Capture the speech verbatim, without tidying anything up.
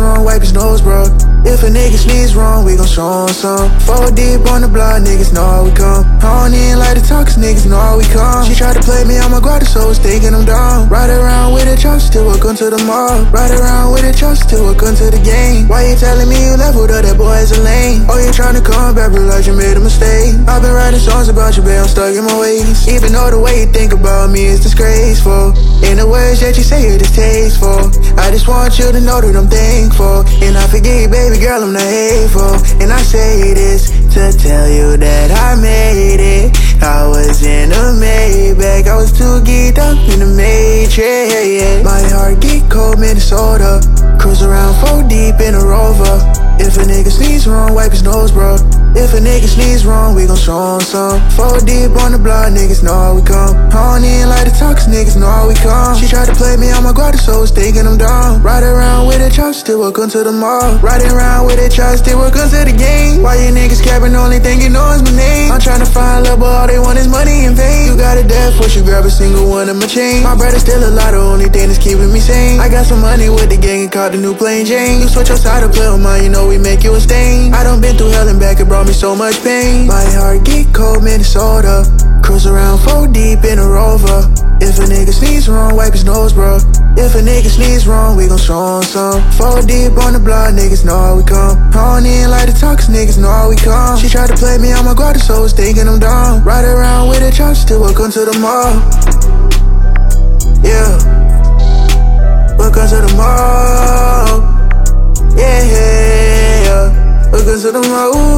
wrong, wipe his nose, bro. If a nigga sneeze wrong, we gon' show him some. Four deep on the block, niggas know how we come. I don't even like to talk, cause niggas know how we come. She tried to play me on my guard, so I was thinking I'm dumb. Ride around with a trust till welcome to the mall. Ride around with a trust till welcome to the game. Why you telling me you leveled up, that boy is a lame? Oh, you tryna come back, realize you made a mistake. I've been writing songs about you, babe, I'm stuck in my ways. Even though the way you think about me is disgraceful. In the words that you say, it is tasteful. I just want you to know that I'm thankful. And I forget, baby girl, I'm not hateful. And I say this to tell you that I made it. I was in a Maybach, I was too geeked up in the Matrix. My heart get cold, Minnesota. Cruise around four deep in a Rover. If a nigga sneeze wrong, wipe his nose, bro. If a nigga sneeze wrong, we gon' show him some. Four deep on the block, niggas know how we come. I don't even like to talk, cause niggas know how we come. She tried to play me on my guard, so I was thinking I'm dumb. Ride around with a truck, still welcome to the mall. Riding around with a truck, still welcome to the game. Why you niggas capping, only thing you know is my name. I'm tryna find love, but all they want is money and fame. You got a death wish, you grab a single one of my chains. My brother's still alive, the only thing that's keeping me sane. I got some money with the gang and caught the new plain Jane. You switch your side to play with mine, you know we make you a stain. I done been through hell and back, it brought me so much pain. My heart get cold, Minnesota. Cruise around four deep in a Rover. If a nigga sneeze wrong, wipe his nose, bro. If a nigga sneeze wrong, we gon' show him some. Four deep on the block, niggas know how we come. I don't even like to talk, cause niggas know how we come. She tried to play me on my guard, so I was thinking I'm dumb. Ride around with a truck, still welcome to the mall. Yeah, welcome to the mall. Yeah, yeah, yeah. Welcome to the mall.